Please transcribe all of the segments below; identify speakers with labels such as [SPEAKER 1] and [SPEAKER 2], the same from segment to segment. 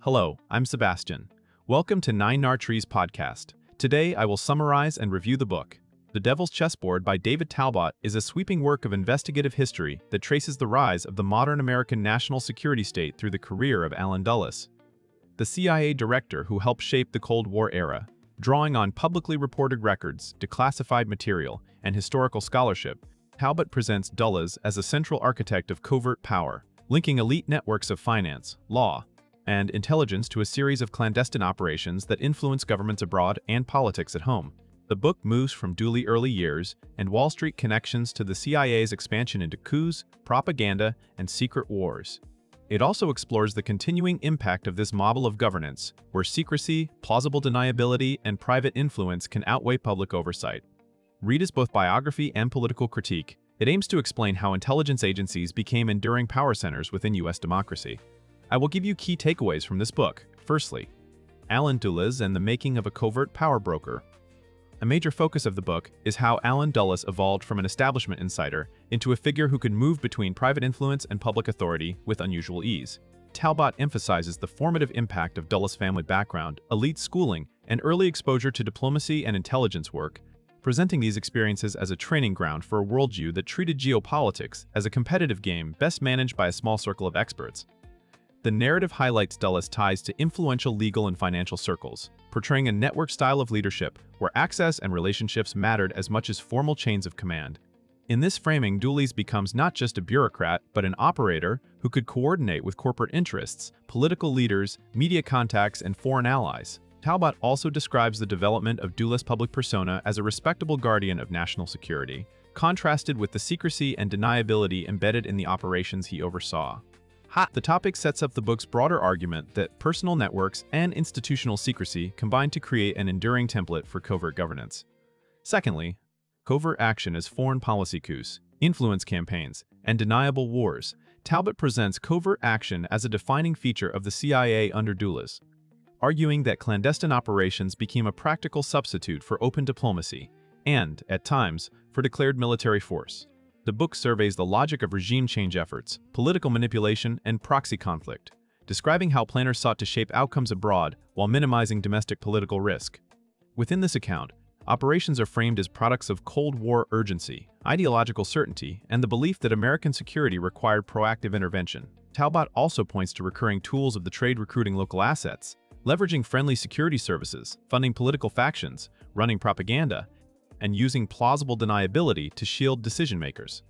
[SPEAKER 1] Hello, I'm Sebastian. Welcome to Nine Nar Trees podcast. Today, I will summarize and review the book. The Devil's Chessboard by David Talbot is a sweeping work of investigative history that traces the rise of the modern American national security state through the career of Allen Dulles, the CIA director who helped shape the Cold War era. Drawing on publicly reported records, declassified material, and historical scholarship, Talbot presents Dulles as a central architect of covert power, linking elite networks of finance, law, and intelligence to a series of clandestine operations that influence governments abroad and politics at home. The book moves from Dooley early years and Wall Street connections to the CIA's expansion into coups, propaganda, and secret wars. It also explores the continuing impact of this model of governance, where secrecy, plausible deniability, and private influence can outweigh public oversight. Read as both biography and political critique. It aims to explain how intelligence agencies became enduring power centers within U.S. democracy. I will give you key takeaways from this book. Firstly, Allen Dulles and the making of a covert power broker. A major focus of the book is how Allen Dulles evolved from an establishment insider into a figure who could move between private influence and public authority with unusual ease. Talbot emphasizes the formative impact of Dulles' family background, elite schooling, and early exposure to diplomacy and intelligence work, presenting these experiences as a training ground for a worldview that treated geopolitics as a competitive game best managed by a small circle of experts. The narrative highlights Dulles' ties to influential legal and financial circles, portraying a network style of leadership where access and relationships mattered as much as formal chains of command. In this framing, Dulles becomes not just a bureaucrat, but an operator who could coordinate with corporate interests, political leaders, media contacts, and foreign allies. Talbot also describes the development of Dulles' public persona as a respectable guardian of national security, contrasted with the secrecy and deniability embedded in the operations he oversaw. The topic sets up the book's broader argument that personal networks and institutional secrecy combine to create an enduring template for covert governance. Secondly, covert action as foreign policy coups, influence campaigns, and deniable wars. Talbot presents covert action as a defining feature of the CIA under Dulles, arguing that clandestine operations became a practical substitute for open diplomacy and, at times, for declared military force. The book surveys the logic of regime change efforts, political manipulation, and proxy conflict, describing how planners sought to shape outcomes abroad while minimizing domestic political risk. Within this account, operations are framed as products of Cold War urgency, ideological certainty, and the belief that American security required proactive intervention. Talbot also points to recurring tools of the trade recruiting local assets, leveraging friendly security services, funding political factions, running propaganda, and using plausible deniability to shield decision-makers.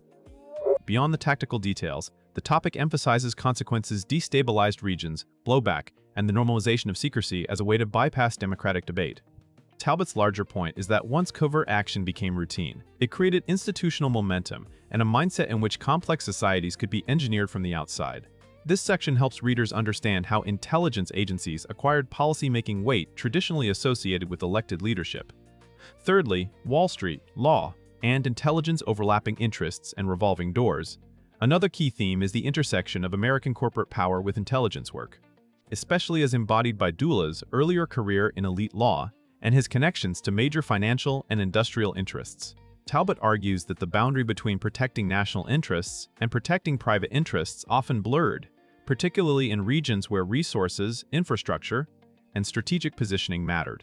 [SPEAKER 1] Beyond the tactical details, the topic emphasizes consequences destabilized regions, blowback, and the normalization of secrecy as a way to bypass democratic debate. Talbot's larger point is that once covert action became routine, it created institutional momentum and a mindset in which complex societies could be engineered from the outside. This section helps readers understand how intelligence agencies acquired policy-making weight traditionally associated with elected leadership. Thirdly, Wall Street, law, and intelligence overlapping interests and revolving doors. Another key theme is the intersection of American corporate power with intelligence work, especially as embodied by Dulles' earlier career in elite law and his connections to major financial and industrial interests. Talbot argues that the boundary between protecting national interests and protecting private interests often blurred, particularly in regions where resources, infrastructure, and strategic positioning mattered.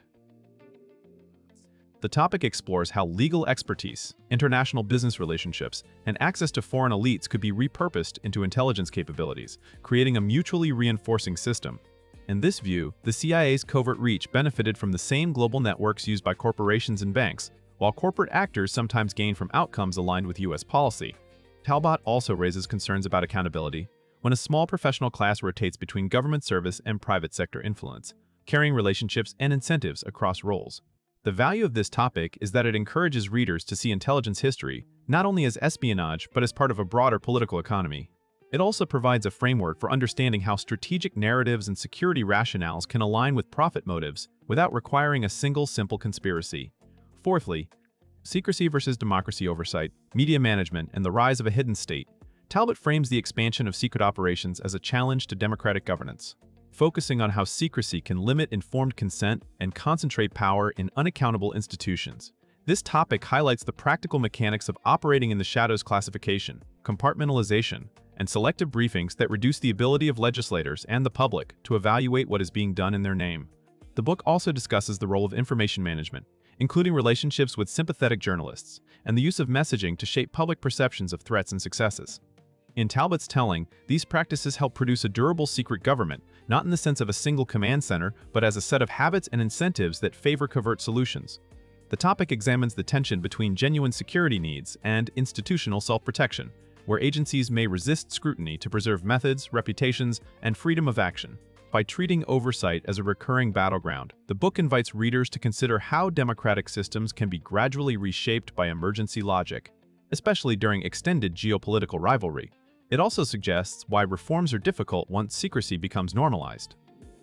[SPEAKER 1] The topic explores how legal expertise, international business relationships, and access to foreign elites could be repurposed into intelligence capabilities, creating a mutually reinforcing system. In this view, the CIA's covert reach benefited from the same global networks used by corporations and banks, while corporate actors sometimes gained from outcomes aligned with U.S. policy. Talbot also raises concerns about accountability when a small professional class rotates between government service and private sector influence, carrying relationships and incentives across roles. The value of this topic is that it encourages readers to see intelligence history not only as espionage but as part of a broader political economy. It also provides a framework for understanding how strategic narratives and security rationales can align with profit motives without requiring a single simple conspiracy. Fourthly, secrecy versus democracy oversight, media management, and the rise of a hidden state. Talbot frames the expansion of secret operations as a challenge to democratic governance, focusing on how secrecy can limit informed consent and concentrate power in unaccountable institutions. This topic highlights the practical mechanics of operating in the shadows: classification, compartmentalization, and selective briefings that reduce the ability of legislators and the public to evaluate what is being done in their name. The book also discusses the role of information management, including relationships with sympathetic journalists, and the use of messaging to shape public perceptions of threats and successes. In Talbot's telling, these practices help produce a durable secret government, not in the sense of a single command center, but as a set of habits and incentives that favor covert solutions. The topic examines the tension between genuine security needs and institutional self-protection, where agencies may resist scrutiny to preserve methods, reputations, and freedom of action. By treating oversight as a recurring battleground, the book invites readers to consider how democratic systems can be gradually reshaped by emergency logic, especially during extended geopolitical rivalry. It also suggests why reforms are difficult once secrecy becomes normalized.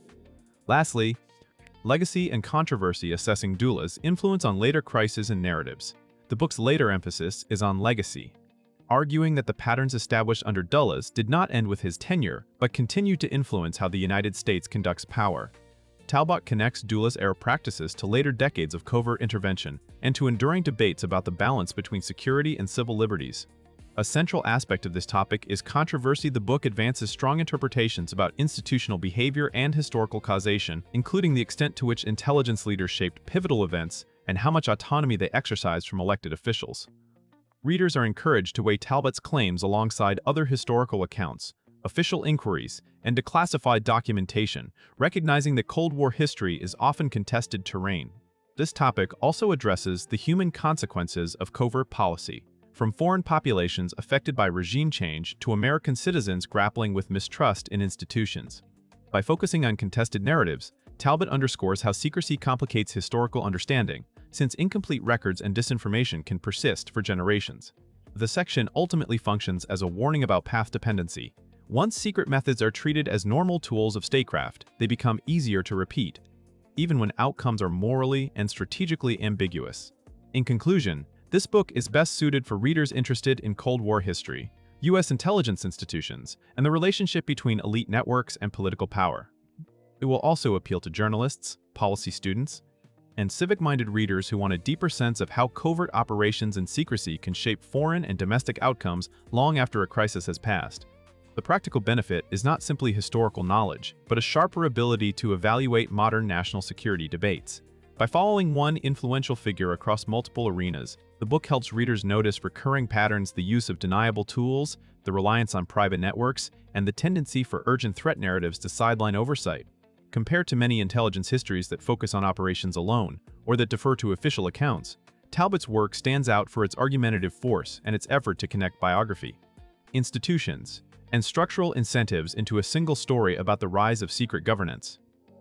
[SPEAKER 1] Lastly, legacy and controversy assessing Dulla's influence on later crises and narratives. The book's later emphasis is on legacy, arguing that the patterns established under Dulles did not end with his tenure, but continue to influence how the United States conducts power. Talbot connects Dulles-era practices to later decades of covert intervention and to enduring debates about the balance between security and civil liberties. A central aspect of this topic is controversy. The book advances strong interpretations about institutional behavior and historical causation, including the extent to which intelligence leaders shaped pivotal events and how much autonomy they exercised from elected officials. Readers are encouraged to weigh Talbot's claims alongside other historical accounts, official inquiries, and declassified documentation, recognizing that Cold War history is often contested terrain. This topic also addresses the human consequences of covert policy, from foreign populations affected by regime change to American citizens grappling with mistrust in institutions. By focusing on contested narratives, Talbot underscores how secrecy complicates historical understanding, since incomplete records and disinformation can persist for generations. The section ultimately functions as a warning about path dependency. Once secret methods are treated as normal tools of statecraft, they become easier to repeat, even when outcomes are morally and strategically ambiguous. In conclusion, this book is best suited for readers interested in Cold War history, U.S. intelligence institutions, and the relationship between elite networks and political power. It will also appeal to journalists, policy students, and civic-minded readers who want a deeper sense of how covert operations and secrecy can shape foreign and domestic outcomes long after a crisis has passed. The practical benefit is not simply historical knowledge, but a sharper ability to evaluate modern national security debates. By following one influential figure across multiple arenas, the book helps readers notice recurring patterns: the use of deniable tools, the reliance on private networks, and the tendency for urgent threat narratives to sideline oversight. Compared to many intelligence histories that focus on operations alone, or that defer to official accounts, Talbot's work stands out for its argumentative force and its effort to connect biography, institutions, and structural incentives into a single story about the rise of secret governance.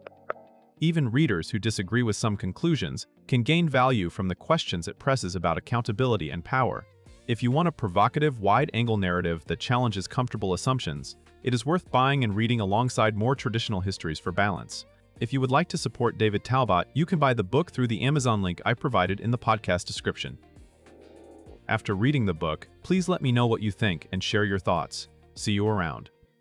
[SPEAKER 1] Even readers who disagree with some conclusions can gain value from the questions it presses about accountability and power. If you want a provocative, wide-angle narrative that challenges comfortable assumptions, it is worth buying and reading alongside more traditional histories for balance. If you would like to support David Talbot, you can buy the book through the Amazon link I provided in the podcast description. After reading the book, please let me know what you think and share your thoughts. See you around.